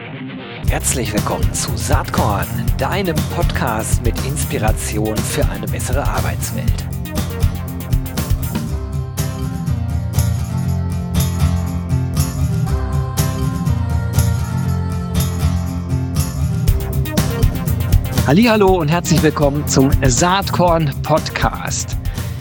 Herzlich willkommen zu Saatkorn, deinem Podcast mit Inspiration für eine bessere Arbeitswelt. Hallihallo und herzlich willkommen zum Saatkorn Podcast.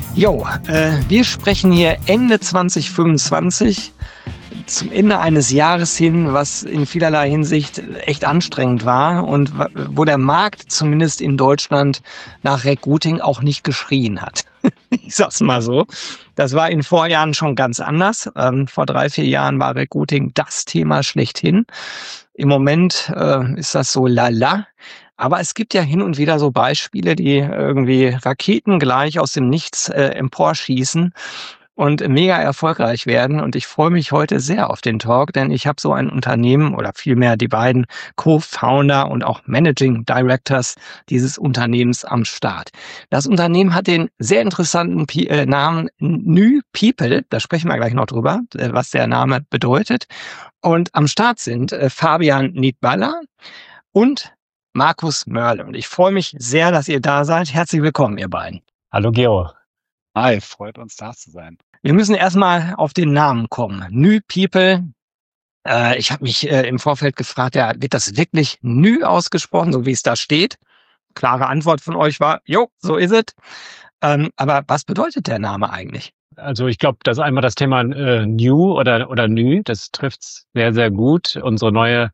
Wir sprechen hier Ende 2025 zum Ende eines Jahres hin, was in vielerlei Hinsicht echt anstrengend war und wo der Markt zumindest in Deutschland nach Recruiting auch nicht geschrien hat. Ich sag's mal so. Das war in Vorjahren schon ganz anders. Vor 3-4 Jahren war Recruiting das Thema schlechthin. Im Moment ist das so lala. Aber es gibt ja hin und wieder so Beispiele, die irgendwie raketengleich aus dem Nichts emporschießen und mega erfolgreich werden. Und ich freue mich heute sehr auf den Talk, denn ich habe so ein Unternehmen oder vielmehr die beiden Co-Founder und auch Managing Directors dieses Unternehmens am Start. Das Unternehmen hat den sehr interessanten Namen New People. Da sprechen wir gleich noch drüber, was der Name bedeutet. Und am Start sind Fabian Niedballer und Markus Mörle. Und ich freue mich sehr, dass ihr da seid. Herzlich willkommen, ihr beiden. Hallo, Gero. Hi, freut uns, da zu sein. Wir müssen erstmal auf den Namen kommen. New People. Ich habe mich im Vorfeld gefragt, wird das wirklich New ausgesprochen, so wie es da steht? Klare Antwort von euch war, jo, so ist es. Aber was bedeutet der Name eigentlich? Also ich glaube, das ist einmal das Thema New oder New. Das trifft's sehr, sehr gut. Unsere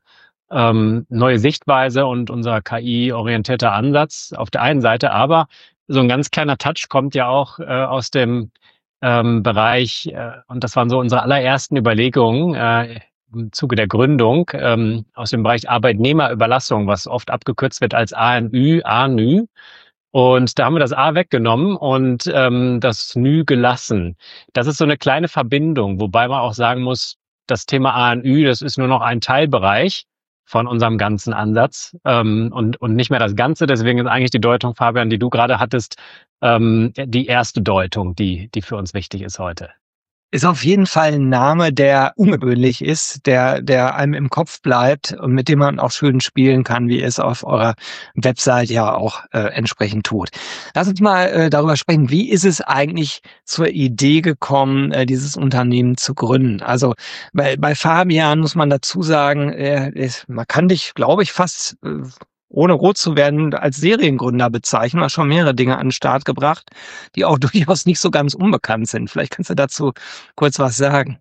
neue Sichtweise und unser KI-orientierter Ansatz auf der einen Seite, aber so ein ganz kleiner Touch kommt ja auch aus dem Bereich, und das waren so unsere allerersten Überlegungen im Zuge der Gründung, aus dem Bereich Arbeitnehmerüberlassung, was oft abgekürzt wird als ANÜ. Und da haben wir das A weggenommen und das Nü gelassen. Das ist so eine kleine Verbindung, wobei man auch sagen muss, das Thema ANÜ, das ist nur noch ein Teilbereich von unserem ganzen Ansatz und nicht mehr das Ganze. Deswegen ist eigentlich die Deutung, Fabian, die du gerade hattest, die erste Deutung, die für uns wichtig ist heute. Ist auf jeden Fall ein Name, der ungewöhnlich ist, der einem im Kopf bleibt und mit dem man auch schön spielen kann, wie ihr es auf eurer Website ja auch entsprechend tut. Lass uns mal darüber sprechen, wie ist es eigentlich zur Idee gekommen, dieses Unternehmen zu gründen? Also bei Fabian muss man dazu sagen, man kann dich, glaube ich, fast ohne rot zu werden, als Seriengründer bezeichnen, hat schon mehrere Dinge an den Start gebracht, die auch durchaus nicht so ganz unbekannt sind. Vielleicht kannst du dazu kurz was sagen.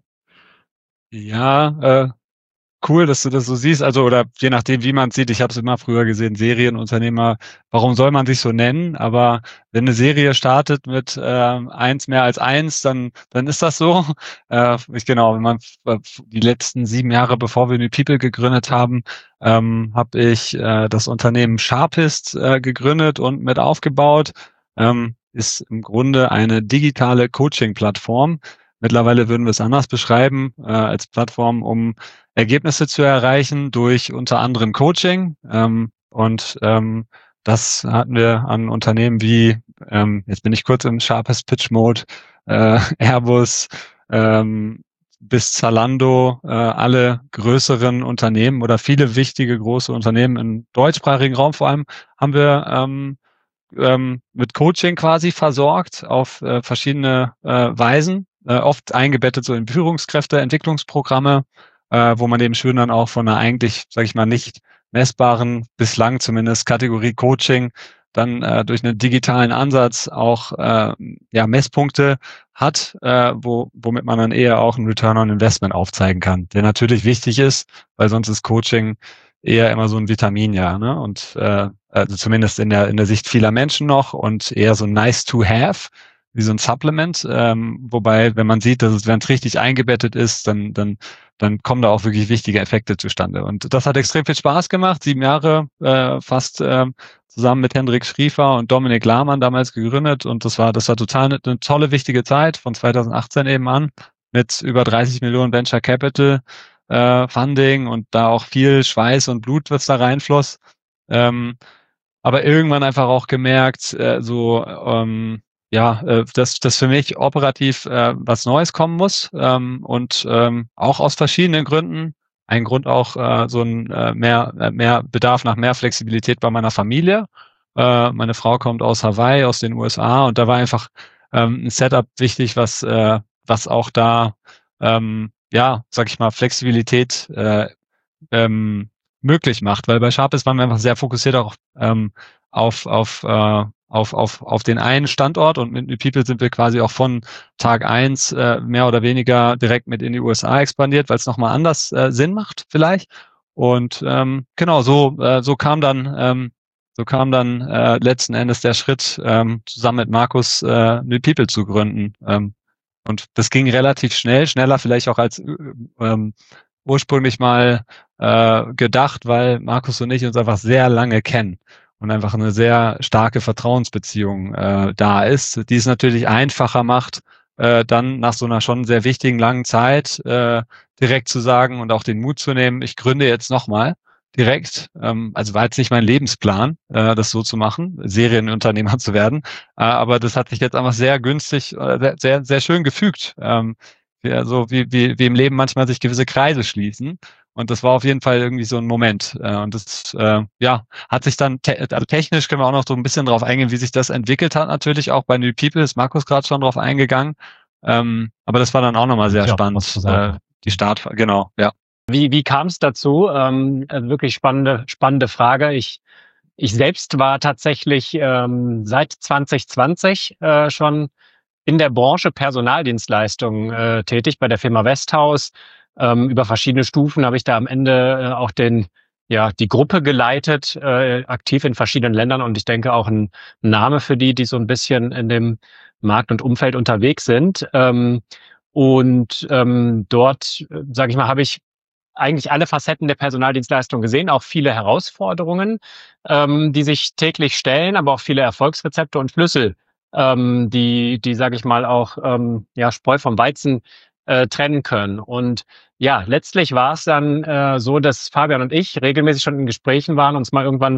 Ja, cool, dass du das so siehst. Also, oder je nachdem, wie man es sieht. Ich habe es immer früher gesehen, Serienunternehmer. Warum soll man sich so nennen? Aber wenn eine Serie startet mit eins mehr als eins, dann ist das so. Wenn man die letzten 7 Jahre, bevor wir New People gegründet haben, habe ich das Unternehmen Sharpist gegründet und mit aufgebaut. Ist im Grunde eine digitale Coaching-Plattform. Mittlerweile würden wir es anders beschreiben, als Plattform, um Ergebnisse zu erreichen durch unter anderem Coaching. Das hatten wir an Unternehmen wie, jetzt bin ich kurz im Sharpest Pitch Mode, Airbus, bis Zalando, alle größeren Unternehmen oder viele wichtige große Unternehmen im deutschsprachigen Raum vor allem, haben wir mit Coaching quasi versorgt auf verschiedene Weisen, oft eingebettet so in Führungskräfte, Entwicklungsprogramme, wo man eben schön dann auch von einer eigentlich, sage ich mal, nicht messbaren, bislang zumindest Kategorie Coaching, dann durch einen digitalen Ansatz auch Messpunkte hat, womit man dann eher auch einen Return on Investment aufzeigen kann, der natürlich wichtig ist, weil sonst ist Coaching eher immer so ein Vitamin, ja, ne? Und also zumindest in der Sicht vieler Menschen noch und eher so nice to have, wie so ein Supplement. Wobei, wenn man sieht, dass wenn es richtig eingebettet ist, dann kommen da auch wirklich wichtige Effekte zustande. Und das hat extrem viel Spaß gemacht. 7 Jahre fast zusammen mit Hendrik Schriefer und Dominik Lahmann damals gegründet. Und das war total eine tolle, wichtige Zeit von 2018 eben an mit über 30 Millionen Venture Capital Funding und da auch viel Schweiß und Blut, was da reinfloss. Aber irgendwann einfach auch gemerkt, dass für mich operativ was Neues kommen muss, auch aus verschiedenen Gründen. ein Grund auch so ein mehr Bedarf nach mehr Flexibilität bei meiner Familie. Meine Frau kommt aus Hawaii, aus den USA, und da war einfach ein Setup wichtig, was auch da sag ich mal, Flexibilität möglich macht, weil bei Sharpless waren wir einfach sehr fokussiert auch auf den einen Standort, und mit New People sind wir quasi auch von Tag 1 mehr oder weniger direkt mit in die USA expandiert, weil es nochmal anders Sinn macht vielleicht. Und genau, so kam dann letzten Endes der Schritt, zusammen mit Markus New People zu gründen. Und das ging relativ schnell, schneller vielleicht auch als ursprünglich mal gedacht, weil Markus und ich uns einfach sehr lange kennen und einfach eine sehr starke Vertrauensbeziehung da ist, die es natürlich einfacher macht, dann nach so einer schon sehr wichtigen, langen Zeit direkt zu sagen und auch den Mut zu nehmen, ich gründe jetzt nochmal direkt. Also war jetzt nicht mein Lebensplan, das so zu machen, Serienunternehmer zu werden, aber das hat sich jetzt einfach sehr günstig, sehr, sehr schön gefügt. So wie im Leben manchmal sich gewisse Kreise schließen. Und das war auf jeden Fall irgendwie so ein Moment. Und das hat sich dann, also technisch können wir auch noch so ein bisschen drauf eingehen, wie sich das entwickelt hat, natürlich auch bei New People, ist Markus gerade schon drauf eingegangen. Aber das war dann auch nochmal sehr spannend. Die Start, genau, ja. Wie kam es dazu? Wirklich spannende Frage. Ich selbst war tatsächlich seit 2020 schon in der Branche Personaldienstleistungen tätig, bei der Firma Westhaus. Über verschiedene Stufen habe ich da am Ende auch die Gruppe geleitet, aktiv in verschiedenen Ländern, und ich denke auch ein Name für die so ein bisschen in dem Markt und Umfeld unterwegs sind. Dort, sage ich mal, habe ich eigentlich alle Facetten der Personaldienstleistung gesehen, auch viele Herausforderungen, die sich täglich stellen, aber auch viele Erfolgsrezepte und Schlüssel, die sage ich mal auch Spreu vom Weizen trennen können. Und ja, letztlich war es dann so, dass Fabian und ich regelmäßig schon in Gesprächen waren, uns mal irgendwann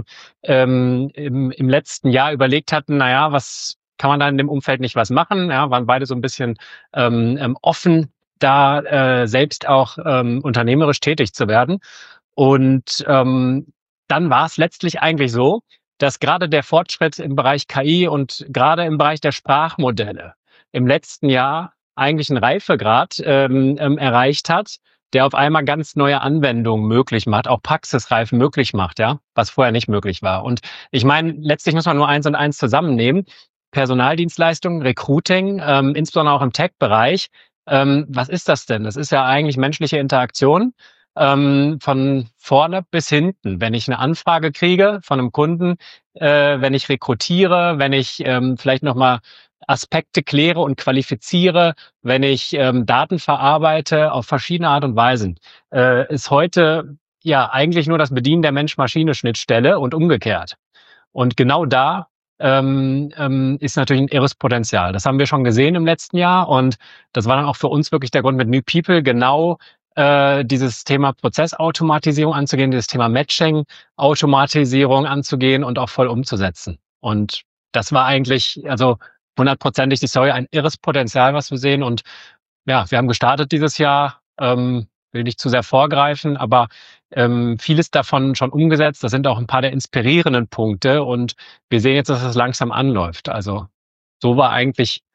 im letzten Jahr überlegt hatten, naja, was kann man da in dem Umfeld nicht was machen? Ja, waren beide so ein bisschen offen, da selbst auch unternehmerisch tätig zu werden. Und dann war es letztlich eigentlich so, dass gerade der Fortschritt im Bereich KI und gerade im Bereich der Sprachmodelle im letzten Jahr eigentlich einen Reifegrad erreicht hat, der auf einmal ganz neue Anwendungen möglich macht, auch praxisreif möglich macht, ja, was vorher nicht möglich war. Und ich meine, letztlich muss man nur 1 und 1 zusammennehmen. Personaldienstleistungen, Recruiting, insbesondere auch im Tech-Bereich. Was ist das denn? Das ist ja eigentlich menschliche Interaktion. Von vorne bis hinten. Wenn ich eine Anfrage kriege von einem Kunden, wenn ich rekrutiere, wenn ich vielleicht nochmal Aspekte kläre und qualifiziere, wenn ich Daten verarbeite auf verschiedene Art und Weisen, ist heute ja eigentlich nur das Bedienen der Mensch-Maschine-Schnittstelle und umgekehrt. Und genau da ist natürlich ein irres Potenzial. Das haben wir schon gesehen im letzten Jahr, und das war dann auch für uns wirklich der Grund, mit New People genau dieses Thema Prozessautomatisierung anzugehen, dieses Thema Matching-Automatisierung anzugehen und auch voll umzusetzen. Und das war eigentlich, also 100%ig die Story, ein irres Potenzial, was wir sehen. Und ja, wir haben gestartet dieses Jahr, will nicht zu sehr vorgreifen, aber vieles davon schon umgesetzt. Das sind auch ein paar der inspirierenden Punkte, und wir sehen jetzt, dass es langsam anläuft. Also so war eigentlich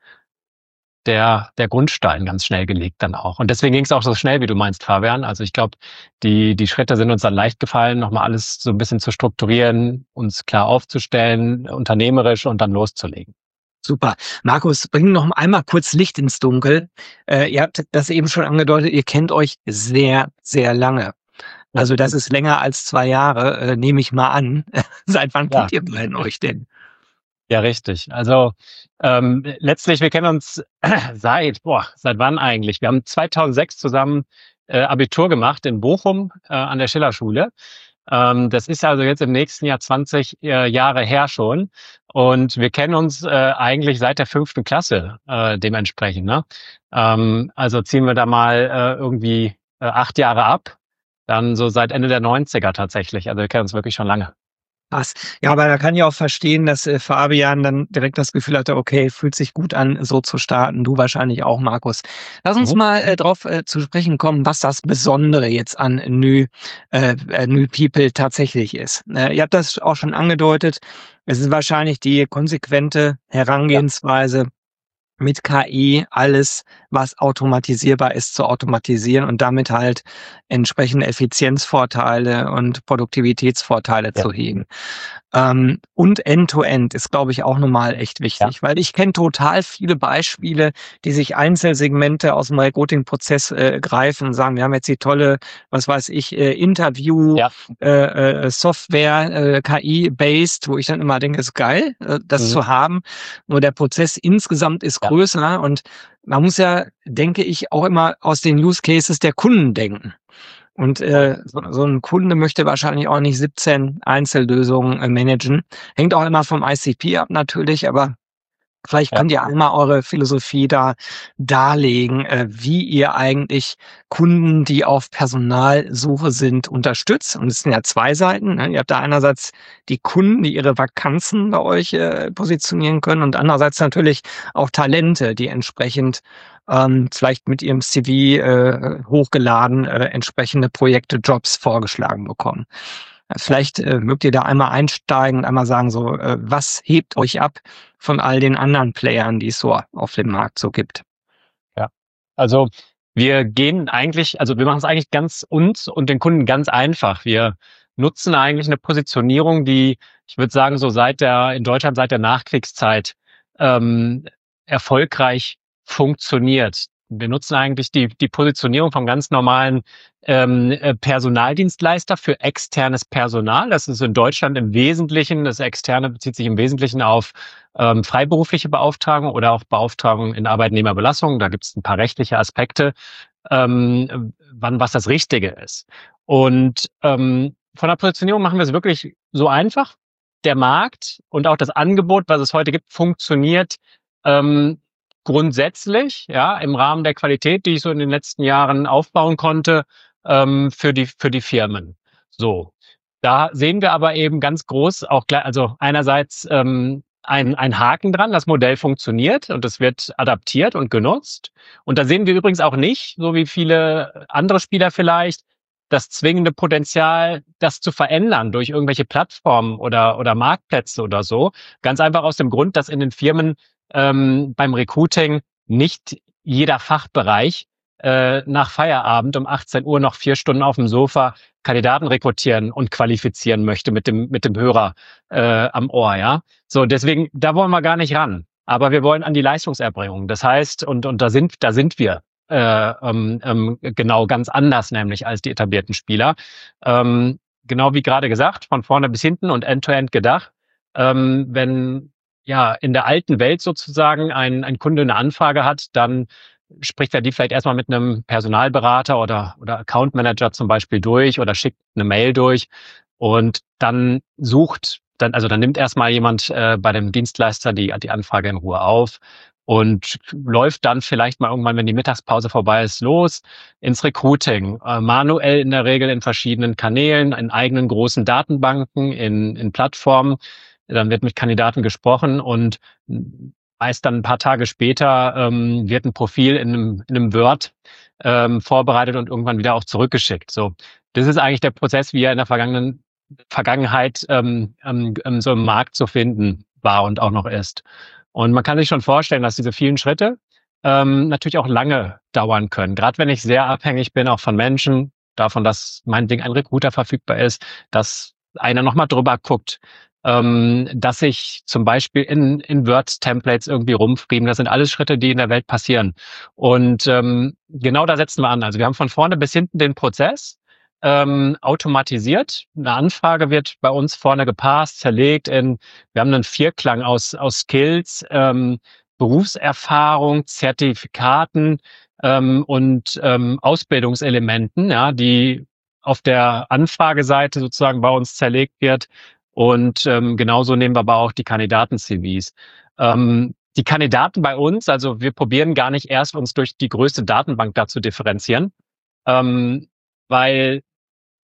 der Grundstein ganz schnell gelegt dann auch. Und deswegen ging es auch so schnell, wie du meinst, Fabian. Also ich glaube, die Schritte sind uns dann leicht gefallen, nochmal alles so ein bisschen zu strukturieren, uns klar aufzustellen, unternehmerisch, und dann loszulegen. Super. Markus, bring noch einmal kurz Licht ins Dunkel. Ihr habt das eben schon angedeutet, ihr kennt euch sehr, sehr lange. Also das ist länger als 2 Jahre, nehme ich mal an. Seit wann kennt ihr beiden euch denn? Ja, richtig. Also letztlich, wir kennen uns seit wann eigentlich? Wir haben 2006 zusammen Abitur gemacht in Bochum an der Schillerschule. Das ist also jetzt im nächsten Jahr 20 Jahre her schon. Und wir kennen uns eigentlich seit der 5. Klasse dementsprechend. Ne? Also ziehen wir da mal irgendwie 8 Jahre ab. Dann so seit Ende der 90er tatsächlich. Also wir kennen uns wirklich schon lange. Krass. Ja, aber da kann ich auch verstehen, dass Fabian dann direkt das Gefühl hatte, okay, fühlt sich gut an, so zu starten. Du wahrscheinlich auch, Markus. Lass uns mal drauf zu sprechen kommen, was das Besondere jetzt an New People tatsächlich ist. Ihr habt das auch schon angedeutet. Es ist wahrscheinlich die konsequente Herangehensweise, mit KI alles, was automatisierbar ist, zu automatisieren und damit halt entsprechende Effizienzvorteile und Produktivitätsvorteile zu heben. Und End-to-End ist, glaube ich, auch nochmal echt wichtig, weil ich kenne total viele Beispiele, die sich Einzelsegmente aus dem Recruiting-Prozess greifen und sagen, wir haben jetzt die tolle, was weiß ich, Software, KI-based, wo ich dann immer denke, ist geil, das zu haben. Nur der Prozess insgesamt ist größer und man muss ja, denke ich, auch immer aus den Use Cases der Kunden denken. Und so ein Kunde möchte wahrscheinlich auch nicht 17 Einzellösungen managen. Hängt auch immer vom ICP ab natürlich, aber vielleicht könnt ihr einmal eure Philosophie da darlegen, wie ihr eigentlich Kunden, die auf Personalsuche sind, unterstützt. Und es sind ja zwei Seiten. Ne? Ihr habt da einerseits die Kunden, die ihre Vakanzen bei euch positionieren können und andererseits natürlich auch Talente, die entsprechend vielleicht mit ihrem CV hochgeladen entsprechende Projekte, Jobs vorgeschlagen bekommen. Vielleicht mögt ihr da einmal einsteigen und einmal sagen, so, was hebt euch ab von all den anderen Playern, die es so auf dem Markt so gibt? Ja, also wir machen es eigentlich uns und den Kunden ganz einfach. Wir nutzen eigentlich eine Positionierung, die, ich würde sagen, so in Deutschland seit der Nachkriegszeit erfolgreich funktioniert. Wir nutzen eigentlich die Positionierung vom ganz normalen Personaldienstleister für externes Personal. Das ist in Deutschland im Wesentlichen, das Externe bezieht sich im Wesentlichen auf freiberufliche Beauftragung oder auch Beauftragung in Arbeitnehmerbelastung. Da gibt es ein paar rechtliche Aspekte, was das Richtige ist. Und von der Positionierung machen wir es wirklich so einfach. Der Markt und auch das Angebot, was es heute gibt, funktioniert grundsätzlich, ja, im Rahmen der Qualität, die ich so in den letzten Jahren aufbauen konnte, für die Firmen. So. Da sehen wir aber eben ganz groß auch gleich, also einerseits ein Haken dran, das Modell funktioniert und es wird adaptiert und genutzt. Und da sehen wir übrigens auch nicht, so wie viele andere Spieler vielleicht, das zwingende Potenzial, das zu verändern durch irgendwelche Plattformen oder Marktplätze oder so. Ganz einfach aus dem Grund, dass in den Firmen beim Recruiting nicht jeder Fachbereich nach Feierabend um 18 Uhr noch 4 Stunden auf dem Sofa Kandidaten rekrutieren und qualifizieren möchte mit dem Hörer am Ohr, ja. So, deswegen, da wollen wir gar nicht ran. Aber wir wollen an die Leistungserbringung. Das heißt, und da sind wir genau ganz anders, nämlich als die etablierten Spieler. Genau wie gerade gesagt, von vorne bis hinten und end-to-end gedacht. Wenn in der alten Welt sozusagen ein Kunde eine Anfrage hat, dann spricht er die vielleicht erstmal mit einem Personalberater oder Account Manager zum Beispiel durch oder schickt eine Mail durch und dann nimmt erstmal jemand bei dem Dienstleister die Anfrage in Ruhe auf und läuft dann vielleicht mal irgendwann, wenn die Mittagspause vorbei ist, los ins Recruiting. Manuell in der Regel in verschiedenen Kanälen, in eigenen großen Datenbanken, in Plattformen. Dann wird mit Kandidaten gesprochen und meist dann ein paar Tage später wird ein Profil in einem Word vorbereitet und irgendwann wieder auch zurückgeschickt. So, das ist eigentlich der Prozess, wie er in der Vergangenheit so im Markt zu finden war und auch noch ist. Und man kann sich schon vorstellen, dass diese vielen Schritte natürlich auch lange dauern können. Gerade wenn ich sehr abhängig bin, auch von Menschen, davon, dass meinetwegen ein Recruiter verfügbar ist, dass einer nochmal drüber guckt, dass ich zum Beispiel in Word-Templates irgendwie rumfrieben. Das sind alles Schritte, die in der Welt passieren. Und genau da setzen wir an. Also wir haben von vorne bis hinten den Prozess automatisiert. Eine Anfrage wird bei uns vorne gepasst, zerlegt wir haben einen Vierklang aus Skills, Berufserfahrung, Zertifikaten und Ausbildungselementen, ja, die auf der Anfrageseite sozusagen bei uns zerlegt wird. Und genauso nehmen wir aber auch die Kandidaten-CVs. Die Kandidaten bei uns, also wir probieren gar nicht erst, uns durch die größte Datenbank da zu differenzieren, weil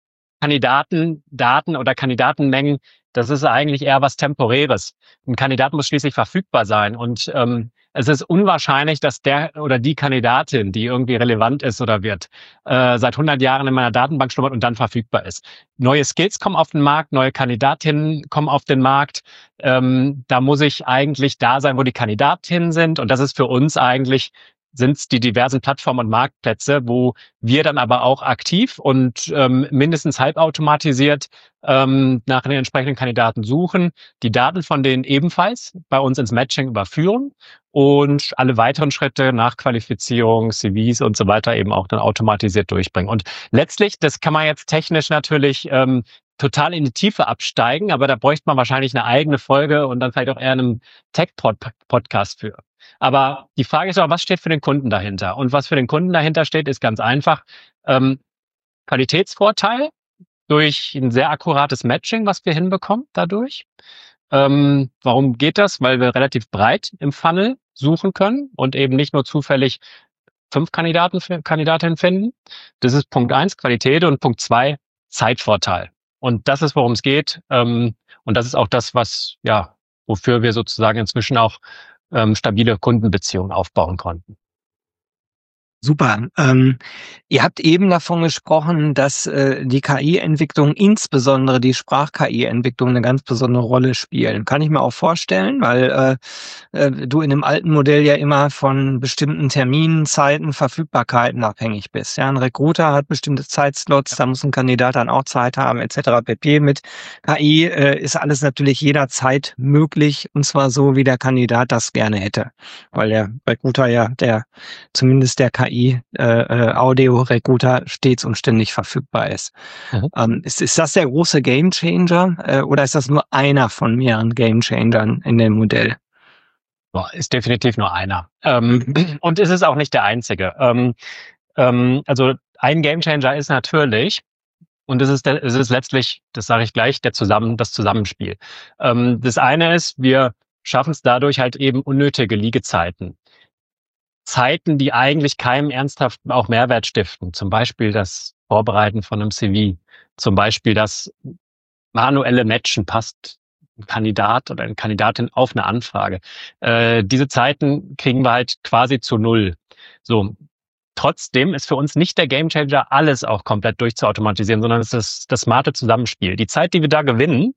Kandidatendaten oder Kandidatenmengen, das ist eigentlich eher was Temporäres. Ein Kandidat muss schließlich verfügbar sein und es ist unwahrscheinlich, dass der oder die Kandidatin, die irgendwie relevant ist oder wird, seit 100 Jahren in meiner Datenbank schlummert und dann verfügbar ist. Neue Skills kommen auf den Markt, neue Kandidatinnen kommen auf den Markt. Da muss ich eigentlich da sein, wo die Kandidatinnen sind und das ist für uns eigentlich sind es die diversen Plattformen und Marktplätze, wo wir dann aber auch aktiv und mindestens halbautomatisiert nach den entsprechenden Kandidaten suchen, die Daten von denen ebenfalls bei uns ins Matching überführen und alle weiteren Schritte nach Qualifizierung, CVs und so weiter eben auch dann automatisiert durchbringen. Und letztlich, das kann man jetzt technisch natürlich total in die Tiefe absteigen, aber da bräuchte man wahrscheinlich eine eigene Folge und dann vielleicht auch eher einen Tech-Podcast für. Aber die Frage ist auch, was steht für den Kunden dahinter? Und was für den Kunden dahinter steht, ist ganz einfach. Qualitätsvorteil durch ein sehr akkurates Matching, was wir hinbekommen dadurch. Warum geht das? Weil wir relativ breit im Funnel suchen können und eben nicht nur zufällig 5 Kandidatinnen finden. Das ist Punkt 1, Qualität, und Punkt 2, Zeitvorteil. Und das ist, worum es geht. Und das ist auch das, wofür wir sozusagen inzwischen auch stabile Kundenbeziehungen aufbauen konnten. Super. Ihr habt eben davon gesprochen, dass die KI-Entwicklung, insbesondere die Sprach-KI-Entwicklung, eine ganz besondere Rolle spielen. Kann ich mir auch vorstellen, weil du in dem alten Modell ja immer von bestimmten Terminen, Zeiten, Verfügbarkeiten abhängig bist. Ja, ein Recruiter hat bestimmte Zeitslots, da muss ein Kandidat dann auch Zeit haben, etc. pp. Mit KI ist alles natürlich jederzeit möglich, und zwar so, wie der Kandidat das gerne hätte. Weil der Recruiter ja zumindest der KI-Audio-Recruiter stets und ständig verfügbar ist. Ist das der große Gamechanger oder ist das nur einer von mehreren Gamechangern in dem Modell? Ist definitiv nur einer. Und es ist auch nicht der einzige. Also ein Gamechanger ist natürlich, und es ist letztlich, das sage ich gleich, das Zusammenspiel. Das eine ist, wir schaffen es dadurch halt eben unnötige Liegezeiten. Zeiten, die eigentlich keinem ernsthaft auch Mehrwert stiften. Zum Beispiel das Vorbereiten von einem CV. Zum Beispiel das manuelle Matchen, passt ein Kandidat oder eine Kandidatin auf eine Anfrage. Diese Zeiten kriegen wir halt quasi zu null. So. Trotzdem ist für uns nicht der Gamechanger, alles auch komplett durchzuautomatisieren, sondern es ist das smarte Zusammenspiel. Die Zeit, die wir da gewinnen,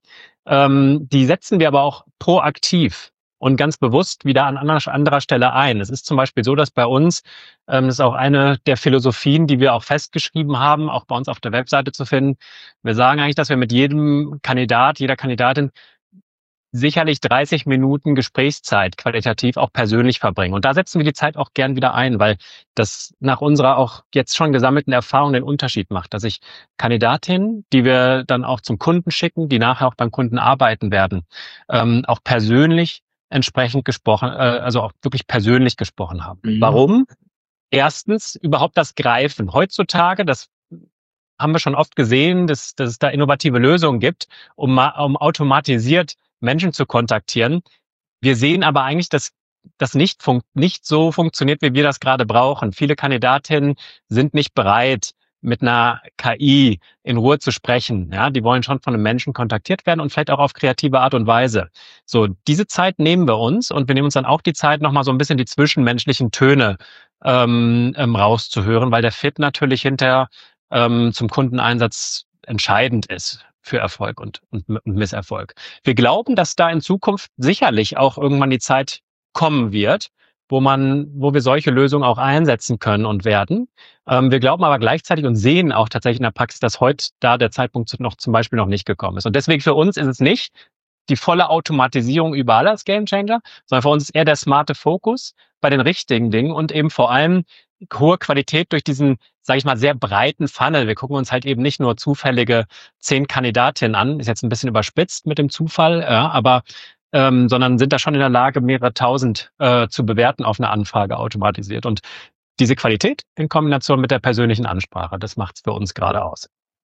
die setzen wir aber auch proaktiv und ganz bewusst wieder an anderer Stelle ein. Es ist zum Beispiel so, dass bei uns, das ist auch eine der Philosophien, die wir auch festgeschrieben haben, auch bei uns auf der Webseite zu finden. Wir sagen eigentlich, dass wir mit jedem Kandidat, jeder Kandidatin sicherlich 30 Minuten Gesprächszeit qualitativ auch persönlich verbringen. Und da setzen wir die Zeit auch gern wieder ein, weil das nach unserer auch jetzt schon gesammelten Erfahrung den Unterschied macht, dass ich Kandidatinnen, die wir dann auch zum Kunden schicken, die nachher auch beim Kunden arbeiten werden, auch persönlich entsprechend gesprochen, also auch wirklich persönlich gesprochen haben. Mhm. Warum? Erstens, überhaupt das Greifen. Heutzutage, das haben wir schon oft gesehen, dass es da innovative Lösungen gibt, um automatisiert Menschen zu kontaktieren. Wir sehen aber eigentlich, dass das nicht so funktioniert, wie wir das gerade brauchen. Viele Kandidatinnen sind nicht bereit, mit einer KI in Ruhe zu sprechen. Ja, die wollen schon von einem Menschen kontaktiert werden und vielleicht auch auf kreative Art und Weise. So, diese Zeit nehmen wir uns und wir nehmen uns dann auch die Zeit, nochmal so ein bisschen die zwischenmenschlichen Töne rauszuhören, weil der Fit natürlich hinterher zum Kundeneinsatz entscheidend ist für Erfolg und Misserfolg. Wir glauben, dass da in Zukunft sicherlich auch irgendwann die Zeit kommen wird, wo wir solche Lösungen auch einsetzen können und werden. Wir glauben aber gleichzeitig und sehen auch tatsächlich in der Praxis, dass heute da der Zeitpunkt zum Beispiel noch nicht gekommen ist. Und deswegen für uns ist es nicht die volle Automatisierung überall als Gamechanger, sondern für uns ist eher der smarte Fokus bei den richtigen Dingen und eben vor allem hohe Qualität durch diesen, sage ich mal, sehr breiten Funnel. Wir gucken uns halt eben nicht nur zufällige 10 Kandidatinnen an, ist jetzt ein bisschen überspitzt mit dem Zufall, ja, aber sondern sind da schon in der Lage, mehrere tausend zu bewerten auf eine Anfrage automatisiert. Und diese Qualität in Kombination mit der persönlichen Ansprache, das macht es für uns gerade aus.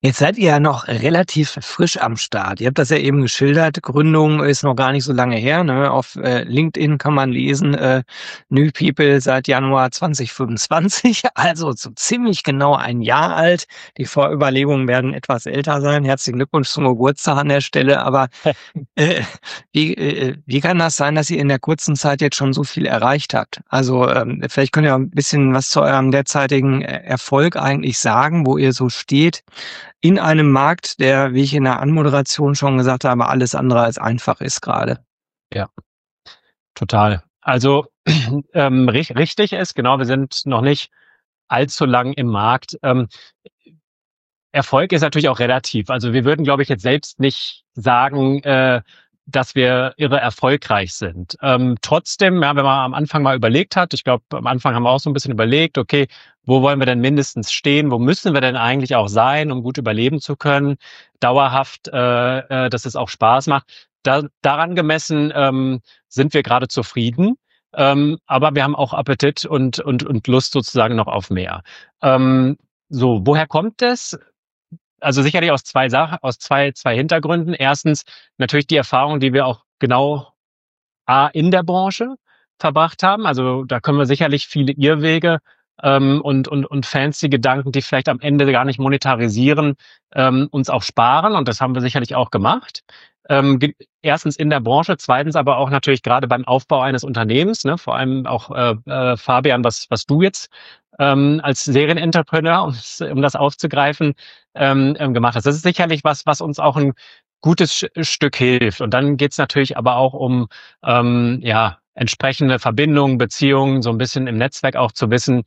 Jetzt seid ihr ja noch relativ frisch am Start. Ihr habt das ja eben geschildert. Gründung ist noch gar nicht so lange her. Ne? Auf LinkedIn kann man lesen, New People seit Januar 2025, also so ziemlich genau ein Jahr alt. Die Vorüberlegungen werden etwas älter sein. Herzlichen Glückwunsch zum Geburtstag an der Stelle. Aber wie kann das sein, dass ihr in der kurzen Zeit jetzt schon so viel erreicht habt? Also vielleicht könnt ihr ein bisschen was zu eurem derzeitigen Erfolg eigentlich sagen, wo ihr so steht. In einem Markt, der, wie ich in der Anmoderation schon gesagt habe, alles andere als einfach ist gerade. Ja, total. Also richtig ist, genau, wir sind noch nicht allzu lang im Markt. Erfolg ist natürlich auch relativ. Also wir würden, glaube ich, jetzt selbst nicht sagen, dass wir irre erfolgreich sind. Trotzdem, ja, wenn man am Anfang mal überlegt hat, ich glaube, am Anfang haben wir auch so ein bisschen überlegt, okay, wo wollen wir denn mindestens stehen? Wo müssen wir denn eigentlich auch sein, um gut überleben zu können? Dauerhaft, dass es auch Spaß macht. Daran gemessen sind wir gerade zufrieden. Aber wir haben auch Appetit und Lust sozusagen noch auf mehr. So, woher kommt es? Also sicherlich aus zwei Hintergründen. Erstens natürlich die Erfahrung, die wir auch genau in der Branche verbracht haben. Also da können wir sicherlich viele Irrwege und fancy Gedanken, die vielleicht am Ende gar nicht monetarisieren, uns auch sparen. Und das haben wir sicherlich auch gemacht. Erstens in der Branche, zweitens aber auch natürlich gerade beim Aufbau eines Unternehmens, ne, vor allem auch Fabian, was du jetzt als Serienentrepreneur, um das aufzugreifen, gemacht hast. Das ist sicherlich was uns auch ein gutes Stück hilft. Und dann geht's natürlich aber auch um entsprechende Verbindungen, Beziehungen, so ein bisschen im Netzwerk auch zu wissen,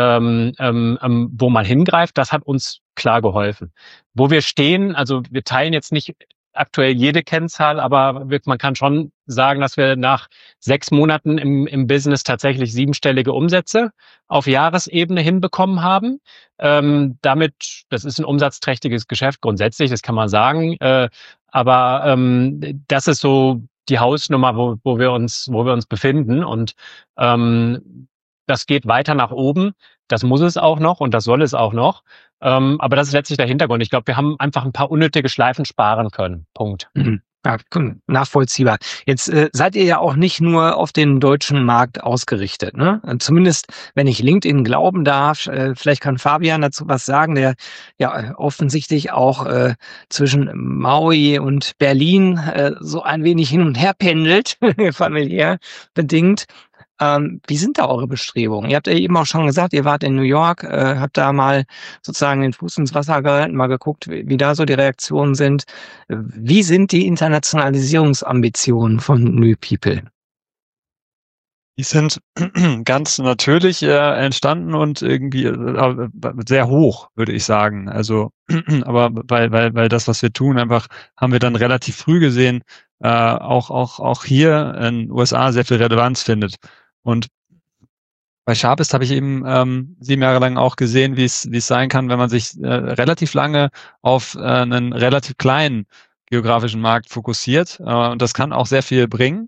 wo man hingreift. Das hat uns klar geholfen. Wo wir stehen, also wir teilen jetzt nicht aktuell jede Kennzahl, aber man kann schon sagen, dass wir nach 6 Monaten im Business tatsächlich 7-stellige Umsätze auf Jahresebene hinbekommen haben. Damit, das ist ein umsatzträchtiges Geschäft grundsätzlich, das kann man sagen. Aber das ist so die Hausnummer, wo wir uns befinden. Und das geht weiter nach oben. Das muss es auch noch und das soll es auch noch. Aber das ist letztlich der Hintergrund. Ich glaube, wir haben einfach ein paar unnötige Schleifen sparen können. Punkt. Mhm. Ja, nachvollziehbar. Jetzt seid ihr ja auch nicht nur auf den deutschen Markt ausgerichtet, ne? Zumindest, wenn ich LinkedIn glauben darf, vielleicht kann Fabian dazu was sagen, der ja offensichtlich auch zwischen Maui und Berlin so ein wenig hin und her pendelt, familiär bedingt. Wie sind da eure Bestrebungen? Ihr habt ja eben auch schon gesagt, ihr wart in New York, habt da mal sozusagen den Fuß ins Wasser gehalten, mal geguckt, wie da so die Reaktionen sind. Wie sind die Internationalisierungsambitionen von New People? Die sind ganz natürlich entstanden und irgendwie sehr hoch, würde ich sagen. Also, aber weil das, was wir tun, einfach haben wir dann relativ früh gesehen, auch hier in den USA sehr viel Relevanz findet. Und bei Sharpest habe ich eben 7 Jahre lang auch gesehen, wie es sein kann, wenn man sich relativ lange auf einen relativ kleinen geografischen Markt fokussiert. Und das kann auch sehr viel bringen.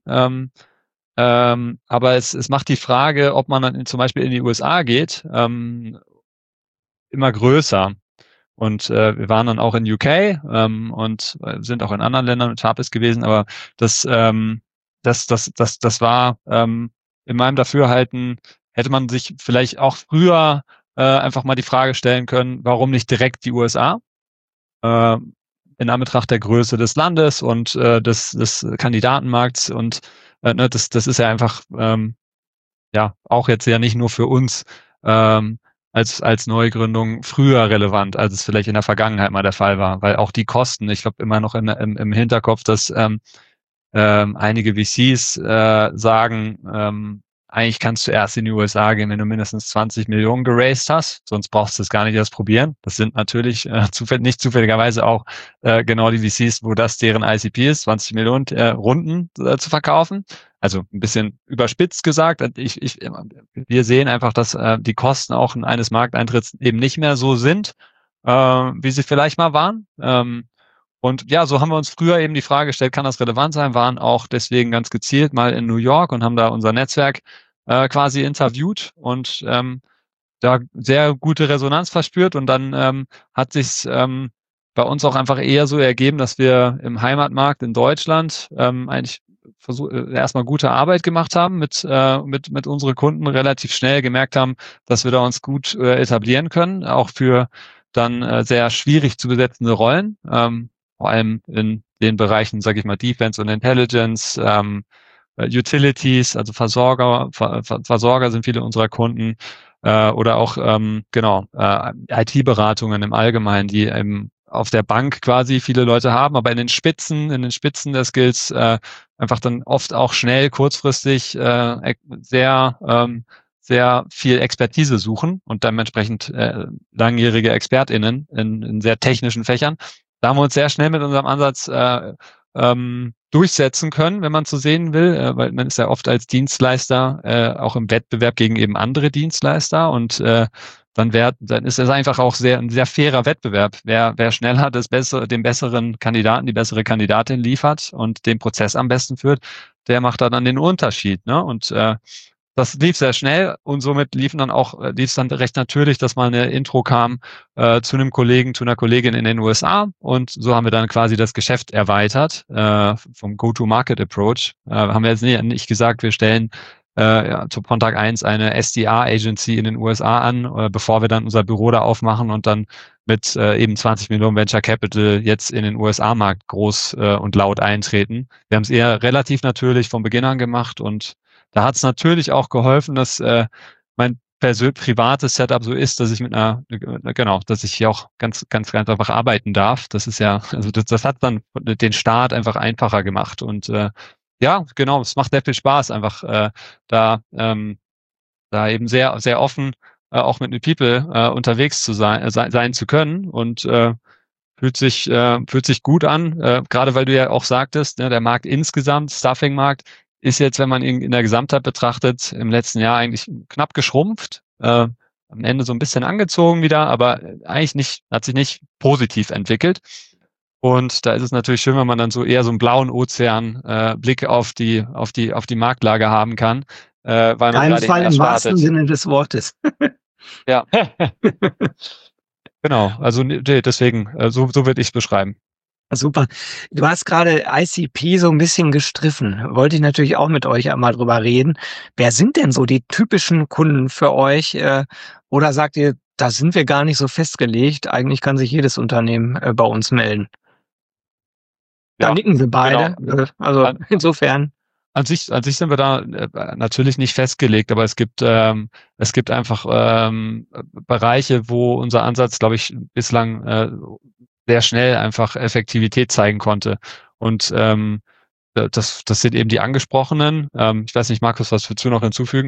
Aber es macht die Frage, ob man dann zum Beispiel in die USA geht, immer größer. Und wir waren dann auch in UK und sind auch in anderen Ländern mit Sharpest gewesen, aber das war in meinem Dafürhalten, hätte man sich vielleicht auch früher einfach mal die Frage stellen können, warum nicht direkt die USA? In Anbetracht der Größe des Landes und des Kandidatenmarkts und das ist ja einfach auch jetzt ja nicht nur für uns als Neugründung früher relevant, als es vielleicht in der Vergangenheit mal der Fall war, weil auch die Kosten, ich glaube immer noch im Hinterkopf, dass einige VCs sagen, eigentlich kannst du erst in die USA gehen, wenn du mindestens 20 Millionen geraced hast, sonst brauchst du es gar nicht erst probieren. Das sind natürlich nicht zufälligerweise auch genau die VCs, wo das deren ICP ist, 20 Millionen Runden zu verkaufen. Also ein bisschen überspitzt gesagt. Wir sehen einfach, dass die Kosten auch eines Markteintritts eben nicht mehr so sind, wie sie vielleicht mal waren. Und ja, so haben wir uns früher eben die Frage gestellt, kann das relevant sein? Waren auch deswegen ganz gezielt mal in New York und haben da unser Netzwerk quasi interviewt und da sehr gute Resonanz verspürt. Und dann hat sich's bei uns auch einfach eher so ergeben, dass wir im Heimatmarkt in Deutschland eigentlich erstmal gute Arbeit gemacht haben mit unseren Kunden, relativ schnell gemerkt haben, dass wir da uns gut etablieren können, auch für dann sehr schwierig zu besetzende Rollen, vor allem in den Bereichen, sage ich mal, Defense und Intelligence, Utilities, also Versorger sind viele unserer Kunden, oder auch IT-Beratungen im Allgemeinen, die eben auf der Bank quasi viele Leute haben, aber in den Spitzen der Skills einfach dann oft auch schnell, kurzfristig sehr viel Expertise suchen und dementsprechend langjährige ExpertInnen in sehr technischen Fächern. Da haben wir uns sehr schnell mit unserem Ansatz durchsetzen können, wenn man so sehen will, weil man ist ja oft als Dienstleister auch im Wettbewerb gegen eben andere Dienstleister und dann ist es einfach auch ein sehr fairer Wettbewerb. Wer schneller den besseren Kandidaten, die bessere Kandidatin liefert und den Prozess am besten führt, der macht dann den Unterschied, ne? Und das lief sehr schnell und somit lief es dann recht natürlich, dass mal eine Intro kam zu einem Kollegen, zu einer Kollegin in den USA und so haben wir dann quasi das Geschäft erweitert vom Go-to-Market-Approach. Haben wir jetzt nicht gesagt, wir stellen von Tag 1 eine SDR-Agency in den USA an, bevor wir dann unser Büro da aufmachen und dann mit eben 20 Millionen Venture Capital jetzt in den USA-Markt groß und laut eintreten. Wir haben es eher relativ natürlich von Beginn an gemacht und da hat es natürlich auch geholfen, dass mein privates Setup so ist, dass ich dass ich hier auch ganz einfach arbeiten darf. Das ist ja, also das hat dann den Start einfach einfacher gemacht und ja, genau, es macht sehr viel Spaß, einfach da eben sehr, sehr offen auch mit den People unterwegs zu sein zu können und fühlt sich gut an, gerade weil du ja auch sagtest, ne, der Markt insgesamt, Staffing-Markt, ist jetzt, wenn man ihn in der Gesamtheit betrachtet, im letzten Jahr eigentlich knapp geschrumpft, am Ende so ein bisschen angezogen wieder, aber eigentlich hat sich nicht positiv entwickelt. Und da ist es natürlich schön, wenn man dann so eher so einen blauen Ozean Blick auf die Marktlage haben kann, weil man gerade Fall im wahrsten Sinne des Wortes. Ja. Genau, also deswegen, so würde ich es beschreiben. Super. Du hast gerade ICP so ein bisschen gestriffen. Wollte ich natürlich auch mit euch einmal drüber reden. Wer sind denn so die typischen Kunden für euch? Oder sagt ihr, da sind wir gar nicht so festgelegt? Eigentlich kann sich jedes Unternehmen bei uns melden. Da Ja, nicken wir beide. genau. Also insofern. An sich sind wir da natürlich nicht festgelegt, aber es gibt einfach Bereiche, wo unser Ansatz, glaube ich, bislang sehr schnell einfach Effektivität zeigen konnte. Und das sind eben die angesprochenen. Ich weiß nicht, Markus, was willst du noch hinzufügen?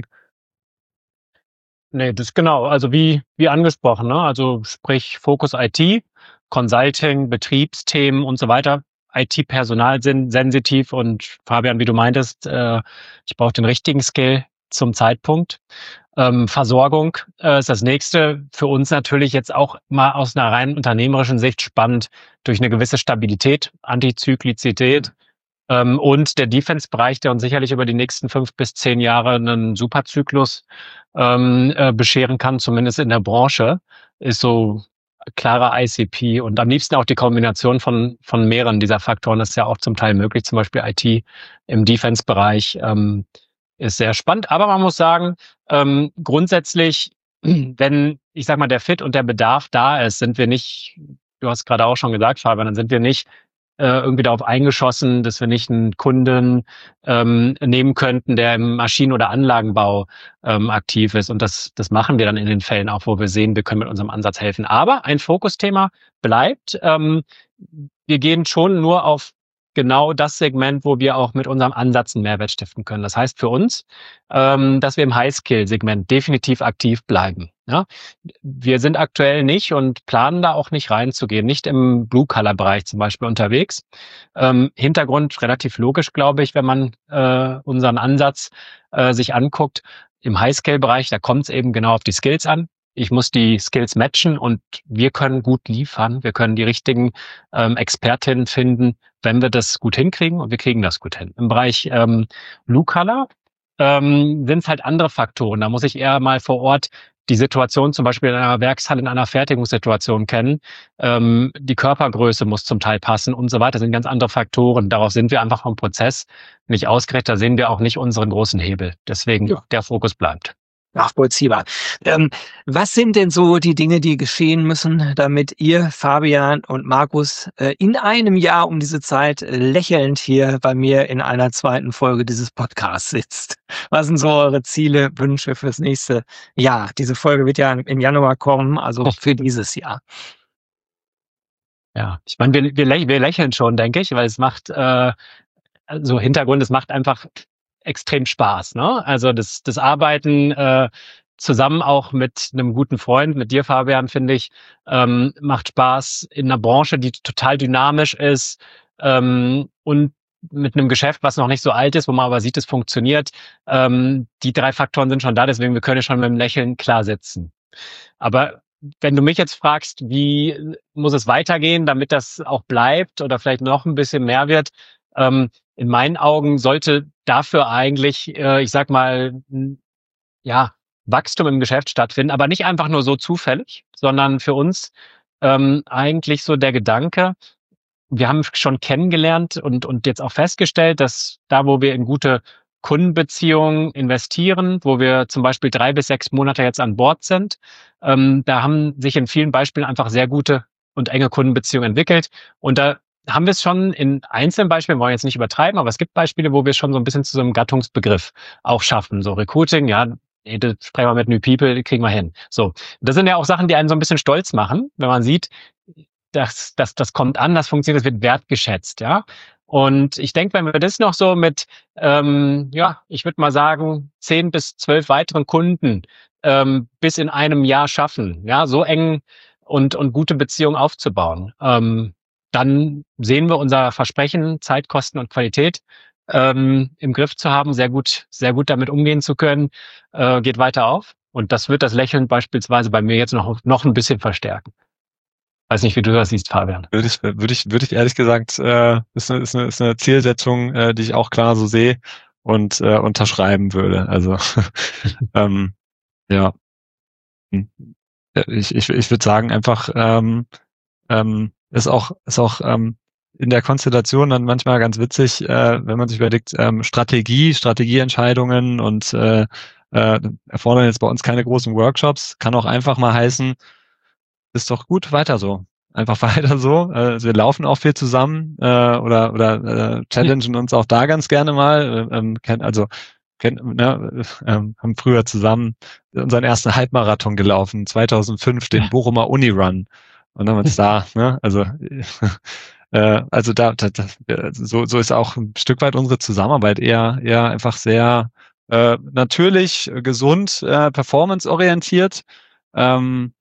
Nee, das genau. Also wie angesprochen, ne? Also sprich Fokus IT, Consulting, Betriebsthemen und so weiter. IT-Personal sind sensitiv und Fabian, wie du meintest, ich brauche den richtigen Skill zum Zeitpunkt. Versorgung ist das nächste. Für uns natürlich jetzt auch mal aus einer rein unternehmerischen Sicht spannend durch eine gewisse Stabilität, Antizyklizität und der Defense-Bereich, der uns sicherlich über die nächsten 5 bis 10 Jahre einen Superzyklus bescheren kann, zumindest in der Branche, ist so klarer ICP und am liebsten auch die Kombination von mehreren dieser Faktoren. Das ist ja auch zum Teil möglich, zum Beispiel IT im Defense-Bereich ist sehr spannend. Aber man muss sagen, grundsätzlich, wenn, ich sag mal, der Fit und der Bedarf da ist, sind wir nicht, du hast gerade auch schon gesagt, Fabian, dann sind wir nicht irgendwie darauf eingeschossen, dass wir nicht einen Kunden nehmen könnten, der im Maschinen- oder Anlagenbau aktiv ist. Und das machen wir dann in den Fällen auch, wo wir sehen, wir können mit unserem Ansatz helfen. Aber ein Fokusthema bleibt, wir gehen schon nur auf genau das Segment, wo wir auch mit unserem Ansatz einen Mehrwert stiften können. Das heißt für uns, dass wir im High-Skill-Segment definitiv aktiv bleiben. Ja? Wir sind aktuell nicht und planen da auch nicht reinzugehen, nicht im Blue-Color-Bereich zum Beispiel unterwegs. Hintergrund relativ logisch, glaube ich, wenn man unseren Ansatz sich anguckt. Im High-Scale-Bereich, da kommt es eben genau auf die Skills an. Ich muss die Skills matchen und wir können gut liefern. Wir können die richtigen Expertinnen finden, wenn wir das gut hinkriegen und wir kriegen das gut hin. Im Bereich Blue Color sind es halt andere Faktoren. Da muss ich eher mal vor Ort die Situation zum Beispiel in einer Werkshalle, in einer Fertigungssituation kennen. Die Körpergröße muss zum Teil passen und so weiter. Das sind ganz andere Faktoren. Darauf sind wir einfach vom Prozess nicht ausgerichtet. Da sehen wir auch nicht unseren großen Hebel. Deswegen der Fokus bleibt. Nachvollziehbar. Was sind denn so die Dinge, die geschehen müssen, damit ihr, Fabian und Markus, in einem Jahr um diese Zeit lächelnd hier bei mir in einer zweiten Folge dieses Podcasts sitzt? Was sind so eure Ziele, Wünsche fürs nächste Jahr? Diese Folge wird ja im Januar kommen, also für dieses Jahr. Ja, ich meine, wir lächeln schon, denke ich, weil es macht, also Hintergrund, es macht einfach extrem Spaß, ne? Also das Arbeiten zusammen auch mit einem guten Freund, mit dir, Fabian, finde ich, macht Spaß in einer Branche, die total dynamisch ist und mit einem Geschäft, was noch nicht so alt ist, wo man aber sieht, es funktioniert. Die 3 Faktoren sind schon da, deswegen wir können schon mit dem Lächeln klar sitzen. Aber wenn du mich jetzt fragst, wie muss es weitergehen, damit das auch bleibt oder vielleicht noch ein bisschen mehr wird, in meinen Augen sollte dafür eigentlich, ich sag mal, ja, Wachstum im Geschäft stattfinden, aber nicht einfach nur so zufällig, sondern für uns eigentlich so der Gedanke, wir haben schon kennengelernt und jetzt auch festgestellt, dass da, wo wir in gute Kundenbeziehungen investieren, wo wir zum Beispiel 3 bis 6 Monate jetzt an Bord sind, da haben sich in vielen Beispielen einfach sehr gute und enge Kundenbeziehungen entwickelt. Und da haben wir es schon in einzelnen Beispielen, wollen wir jetzt nicht übertreiben, aber es gibt Beispiele, wo wir es schon so ein bisschen zu so einem Gattungsbegriff auch schaffen. So Recruiting, ja, das sprechen wir mit New People, kriegen wir hin. So, das sind ja auch Sachen, die einen so ein bisschen stolz machen, wenn man sieht, das kommt an, das funktioniert, das wird wertgeschätzt, ja. Und ich denke, wenn wir das noch so mit, ich würde mal sagen, 10 bis 12 weiteren Kunden bis in einem Jahr schaffen, ja, so eng und gute Beziehungen aufzubauen, dann sehen wir unser Versprechen, Zeit, Kosten und Qualität im Griff zu haben, sehr gut damit umgehen zu können, geht weiter auf. Und das wird das Lächeln beispielsweise bei mir jetzt noch ein bisschen verstärken. Weiß nicht, wie du das siehst, Fabian. Würde ich ehrlich gesagt, ist eine Zielsetzung, die ich auch klar so sehe und unterschreiben würde. Also ja, ich würde sagen einfach ist auch in der Konstellation dann manchmal ganz witzig, wenn man sich überlegt, Strategieentscheidungen und erfordern jetzt bei uns keine großen Workshops, kann auch einfach mal heißen, ist doch gut, weiter so. Einfach weiter so. Also wir laufen auch viel zusammen oder challengen uns auch da ganz gerne mal. Haben früher zusammen unseren ersten Halbmarathon gelaufen, 2005, den Bochumer Uni-Run. Und dann haben wir uns da, ne, also so ist auch ein Stück weit unsere Zusammenarbeit eher einfach sehr natürlich, gesund, performanceorientiert. Und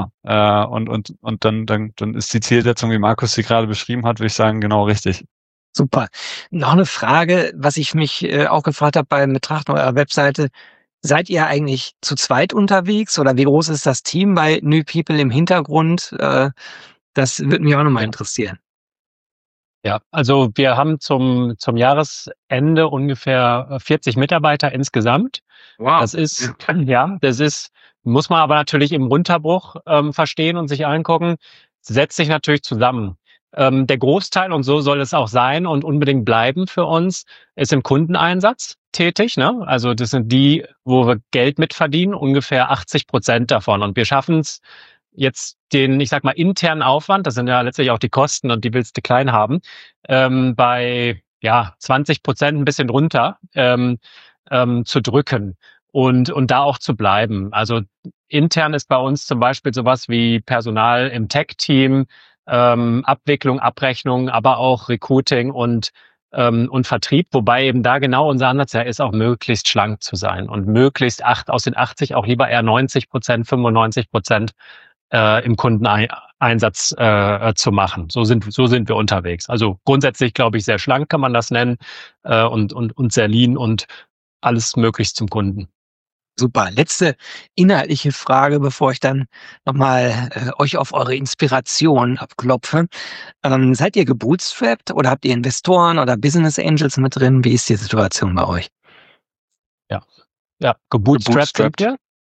dann ist die Zielsetzung, wie Markus sie gerade beschrieben hat, würde ich sagen, genau richtig. Super. Noch eine Frage, was ich mich auch gefragt habe beim Betrachten eurer Webseite. Seid ihr eigentlich zu zweit unterwegs oder wie groß ist das Team bei New People im Hintergrund? Das würde mich auch nochmal interessieren. Ja, also wir haben zum Jahresende ungefähr 40 Mitarbeiter insgesamt. Wow. Das ist, muss man aber natürlich im Runterbruch verstehen und sich angucken, setzt sich natürlich zusammen. Der Großteil, und so soll es auch sein und unbedingt bleiben für uns, ist im Kundeneinsatz tätig, ne? Also das sind die, wo wir Geld mitverdienen, ungefähr 80% davon. Und wir schaffen es jetzt den, ich sag mal, internen Aufwand, das sind ja letztlich auch die Kosten und die willst du klein haben, bei 20% ein bisschen runter zu drücken und da auch zu bleiben. Also intern ist bei uns zum Beispiel sowas wie Personal im Tech-Team, Abwicklung, Abrechnung, aber auch Recruiting und Vertrieb, wobei eben da genau unser Ansatz ja ist, auch möglichst schlank zu sein und möglichst aus den 80 auch lieber eher 90%, 95% im Kundeneinsatz zu machen. So sind wir unterwegs. Also grundsätzlich, glaube ich, sehr schlank kann man das nennen und sehr lean und alles möglichst zum Kunden. Super. Letzte inhaltliche Frage, bevor ich dann nochmal euch auf eure Inspiration abklopfe. Seid ihr gebootstrapped oder habt ihr Investoren oder Business Angels mit drin? Wie ist die Situation bei euch? Ja, gebootstrapped sind wir.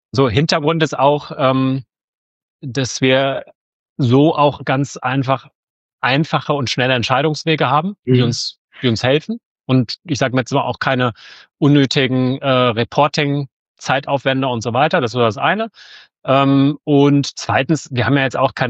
So, Hintergrund ist auch, dass wir so auch ganz einfache und schnelle Entscheidungswege haben, die uns helfen. Und ich sage mir jetzt mal auch keine unnötigen Reporting-Zeitaufwände und so weiter. Das ist das eine. Und zweitens, wir haben ja jetzt auch kein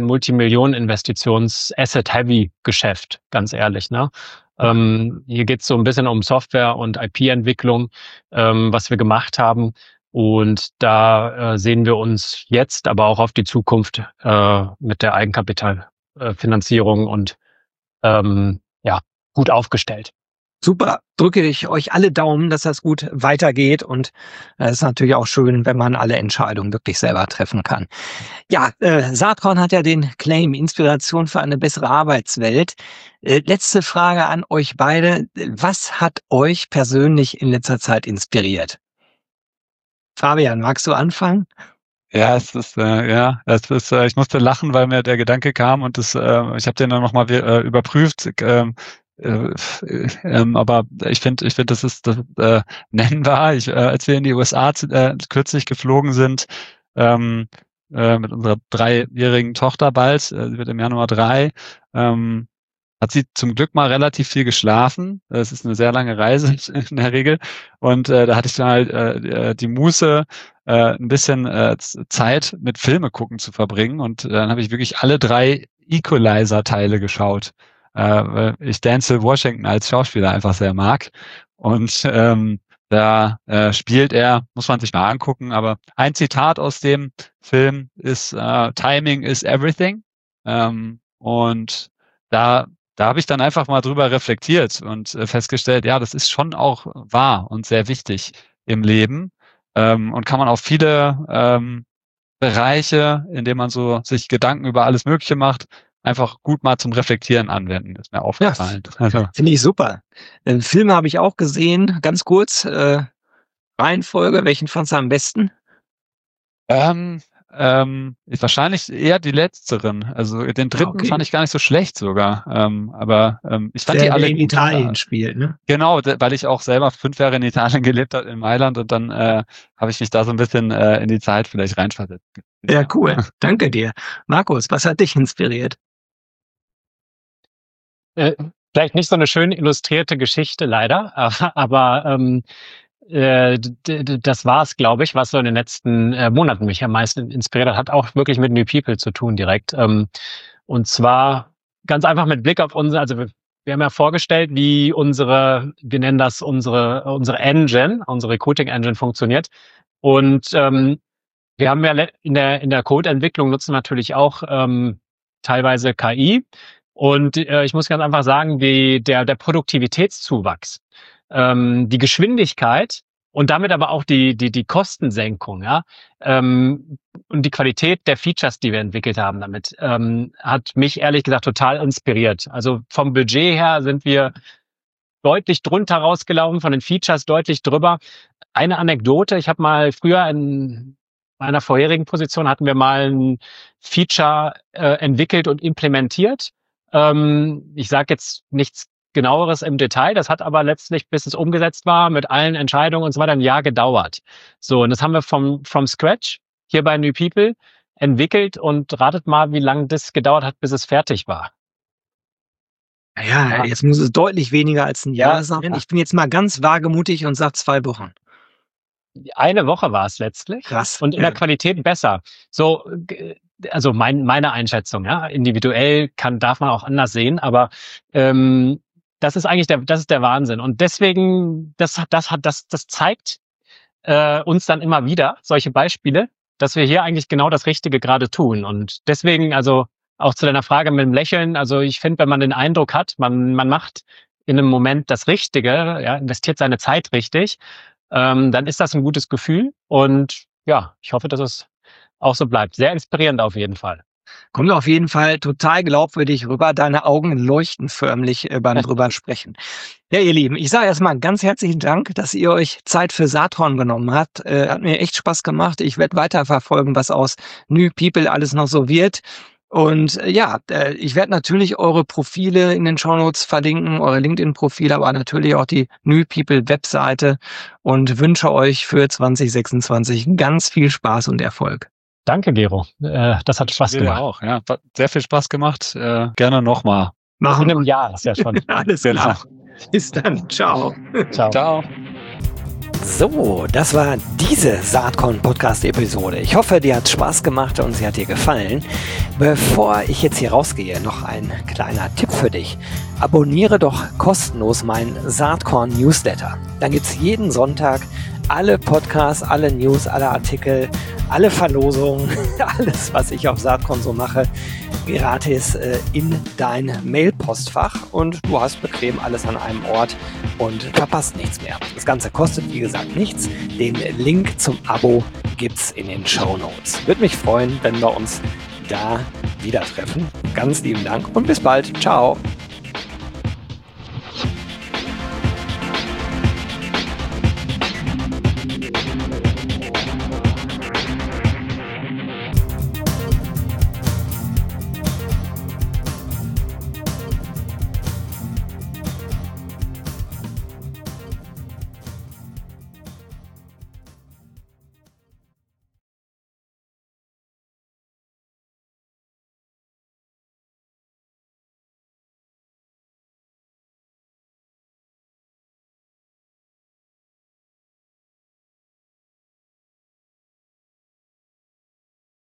Multimillionen-Investitions-Asset-Heavy-Geschäft, ganz ehrlich, ne? Hier geht's so ein bisschen um Software- und IP-Entwicklung, was wir gemacht haben. Und da sehen wir uns jetzt, aber auch auf die Zukunft mit der Eigenkapitalfinanzierung und ja, gut aufgestellt. Super, drücke ich euch alle Daumen, dass das gut weitergeht und es ist natürlich auch schön, wenn man alle Entscheidungen wirklich selber treffen kann. Ja, Saatkorn hat ja den Claim Inspiration für eine bessere Arbeitswelt. Letzte Frage an euch beide. Was hat euch persönlich in letzter Zeit inspiriert? Fabian, magst du anfangen? Ja, es ist, ich musste lachen, weil mir der Gedanke kam und ich habe den dann nochmal überprüft. Aber ich finde, das ist nennbar. Als wir in die USA kürzlich geflogen sind, mit unserer 3-jährigen Tochter bald, sie wird im Januar 3, hat sie zum Glück mal relativ viel geschlafen. Es ist eine sehr lange Reise in der Regel. Und da hatte ich dann halt die Muße, ein bisschen Zeit mit Filme gucken zu verbringen. Und dann habe ich wirklich alle 3 Equalizer-Teile geschaut, weil ich Denzel Washington als Schauspieler einfach sehr mag. Und da spielt er, muss man sich mal angucken, aber ein Zitat aus dem Film ist Timing is everything. Und da habe ich dann einfach mal drüber reflektiert und festgestellt, ja, das ist schon auch wahr und sehr wichtig im Leben und kann man auf viele Bereiche, in denen man so sich Gedanken über alles Mögliche macht, einfach gut mal zum Reflektieren anwenden, ist mir aufgefallen. Ja, finde ich super. Filme habe ich auch gesehen, ganz kurz. Reihenfolge, welchen fandst du am besten? Ist wahrscheinlich eher die letzteren. Also den dritten fand ich gar nicht so schlecht sogar. Aber ich fand die alle in gut. Italien spielt, ne? Genau, weil ich auch selber 5 Jahre in Italien gelebt habe, in Mailand, und dann habe ich mich da so ein bisschen in die Zeit vielleicht reinversetzt. Ja, cool. Danke dir. Markus, was hat dich inspiriert? Vielleicht nicht so eine schön illustrierte Geschichte leider, aber das war es, glaube ich, was so in den letzten Monaten mich am meisten inspiriert hat. Hat auch wirklich mit New People zu tun direkt. Und zwar ganz einfach mit Blick auf also wir haben ja vorgestellt, wie wir nennen das unsere Engine, unsere Recruiting Engine funktioniert. Und wir haben ja in der Codeentwicklung nutzen natürlich auch teilweise KI. Und ich muss ganz einfach sagen, der Produktivitätszuwachs, die Geschwindigkeit und damit aber auch die Kostensenkung, ja, und die Qualität der Features, die wir entwickelt haben damit, hat mich ehrlich gesagt total inspiriert. Also vom Budget her sind wir deutlich drunter rausgelaufen, von den Features deutlich drüber. Eine Anekdote, ich habe mal früher in meiner vorherigen Position hatten wir mal ein Feature entwickelt und implementiert. Ich sage jetzt nichts Genaueres im Detail, das hat aber letztlich, bis es umgesetzt war, mit allen Entscheidungen und so weiter, ein Jahr gedauert. So, und das haben wir from scratch hier bei New People entwickelt und ratet mal, wie lange das gedauert hat, bis es fertig war. Ja, jetzt muss es deutlich weniger als ein Jahr sein. Ich bin jetzt mal ganz wagemutig und sage 2 Wochen. Eine Woche war es letztlich. Krass. Und in der Qualität besser. So, also meine Einschätzung, ja. Individuell darf man auch anders sehen, aber das ist eigentlich das ist der Wahnsinn. Und deswegen, das zeigt uns dann immer wieder solche Beispiele, dass wir hier eigentlich genau das Richtige gerade tun. Und deswegen, also auch zu deiner Frage mit dem Lächeln, also ich finde, wenn man den Eindruck hat, man macht in einem Moment das Richtige, ja, investiert seine Zeit richtig, dann ist das ein gutes Gefühl. Und ja, ich hoffe, dass es auch so bleibt. Sehr inspirierend auf jeden Fall. Kommt auf jeden Fall total glaubwürdig rüber. Deine Augen leuchten förmlich beim drüber sprechen. Ja, ihr Lieben, ich sage erstmal ganz herzlichen Dank, dass ihr euch Zeit für Saatkorn genommen habt. Hat mir echt Spaß gemacht. Ich werde weiterverfolgen, was aus New People alles noch so wird. Und ich werde natürlich eure Profile in den Shownotes verlinken, eure LinkedIn-Profile, aber natürlich auch die New People Webseite und wünsche euch für 2026 ganz viel Spaß und Erfolg. Danke, Gero. Das hat Spaß gemacht. Auch, ja. Hat sehr viel Spaß gemacht. Gerne nochmal. Machen in einem Jahr ist ja schon. Alles klar. Bis dann. Ciao. Ciao. Ciao. So, das war diese Saatkorn-Podcast-Episode. Ich hoffe, dir hat Spaß gemacht und sie hat dir gefallen. Bevor ich jetzt hier rausgehe, noch ein kleiner Tipp für dich. Abonniere doch kostenlos meinen Saatkorn-Newsletter. Dann gibt es jeden Sonntag alle Podcasts, alle News, alle Artikel, alle Verlosungen, alles, was ich auf Saatkorn so mache, gratis in dein Mailpostfach und du hast bequem alles an einem Ort und verpasst nichts mehr. Das Ganze kostet, wie gesagt, nichts. Den Link zum Abo gibt's in den Shownotes. Würde mich freuen, wenn wir uns da wieder treffen. Ganz lieben Dank und bis bald. Ciao.